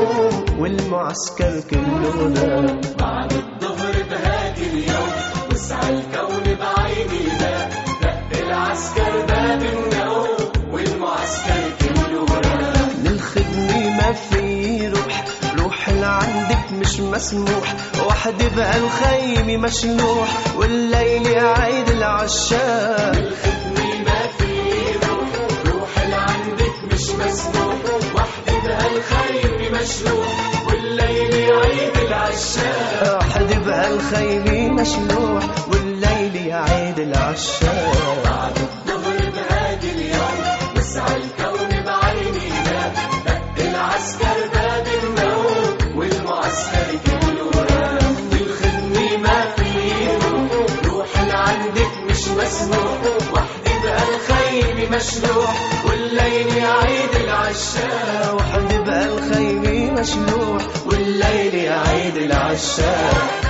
النوم والمعسكر كله نام. بعد الظهر بهاجي اليوم وسع الكون بعيني ده، دق العسكر باب النوم والمعسكر كله نام. للخدمة ما في روح لعندك مش مسموح، وحدي بهالخيمة مشلوح والليل عيد العشاق. للخدمة ما في روح لعندك مش مسموح، وحدي بهالخيمة مشلوح والليل عيد العشاق. وحدي بهالخيمة مشلوح والليل عيد العشاق. بعد الظهر بهاجي اليوم وسع الكون بعيني ده، دق العسكر باب النوم والمعسكر كله نام. للخدمة ما في روح لعندك مش مسموح، وحدي بهالخيمة مشلوح والليل عيد العشاق. وحدي بهالخيمة مشلوح والليل عيد العشاق.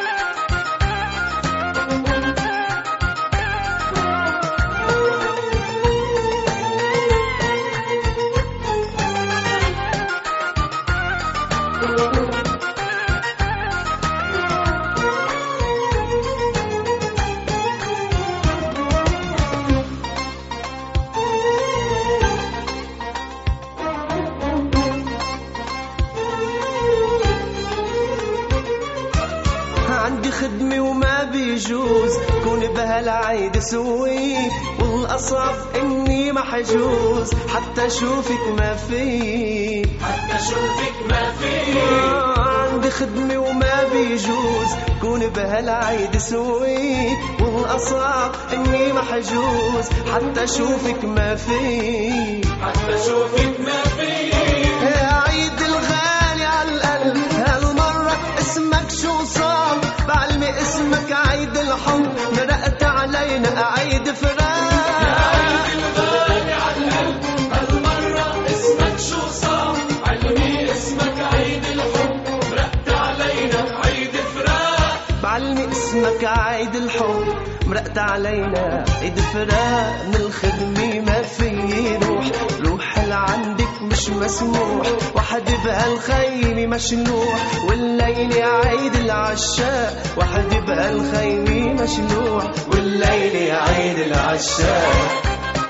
عندي خدمة وما بيجوز كون بهالعيد سوي، والأصعب إني محجوز حتى أشوفك ما في. حتى شوفك ما في. عندي خدمة وما بيجوز كون بهالعيد سوي، والأصعب إني محجوز حتى أشوفك ما في. حتى شوفك ما في. يا عيد الغالي عالقلب هالمرة اسمك شو صار؟ بعلمي اسمك عيد الحب مرقت علينا عيد فراق. يا عيد الغالي عالقلب هالمرة اسمك شو صار؟ علمي اسمك عيد الحب مرقت علينا عيد فراق. بعلمي اسمك عيد الحب مرقت علينا عيد فراق. من الخدمة ما في روح لعندك مش مسموح، وحدي بهالخيمة مشلوح والليل عيد العشاق. وحدي بهالخيمة مشلوح والليل عيد العشاق.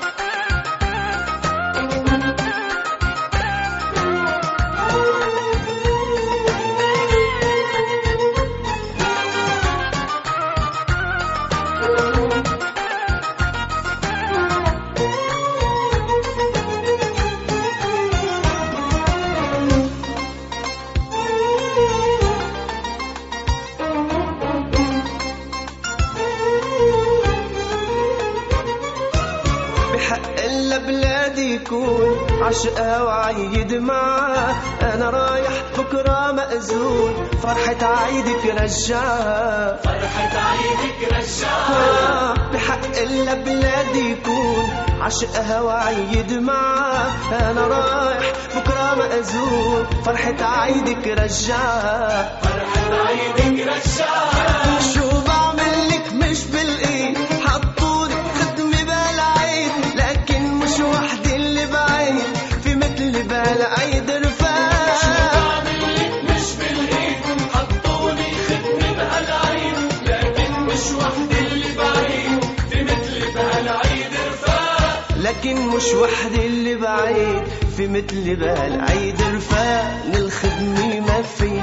بحق إلا بلادي يكون عشقها وعيد معاه. أنا رايح بكرة مأذون فرحة عيدك رجعها. فرحة عيدك رجعها. بحق إلا بلادي يكون عشقها وعيد معاه. أنا رايح بكرة مأذون فرحة عيدك رجعها. فرحة عيدك رجعها. شو بعمل لك مش بالإيد، حطولي خدمة بالعيد لكن مش وحدي اللي بعيد في مثل بالعيد رفاق. شو بعمل لك مش بالإيد، حطولي خدمة بهالعيد لكن مش وحدي اللي بعيد في مثل بهالعيد رفاق. لكن مش وحدي اللي بعيد في مثل بالعيد رفاق. للخدمة ما في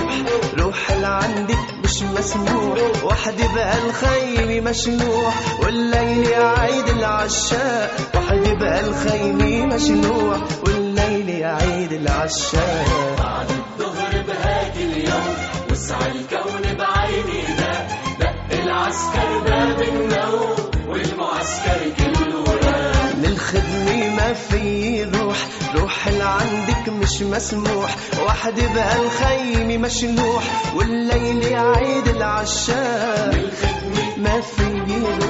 روح لعندك مش مسموح، وحدي بهالخيمة مشلوح والليل عيد العشاق. وحدي بهالخيمة مشلوح والليل عيد العشاق. بعد الظهر بهاجي اليوم وسع الكون بعيني ده، دق العسكر باب النوم والمعسكر كله نام. للخدمة ما في روح لعندك مش مسموح، وحدي بهالخيمة مشلوح والليل عيد العشاق. للخدمة ما في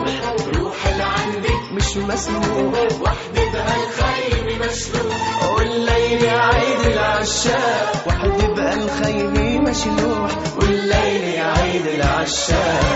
روح لعندك مش مسموح، وحدي بهالخيمة مشلوح والليل عيد العشاق. وحدي بهالخيمة مشلوح والليل عيد العشاق.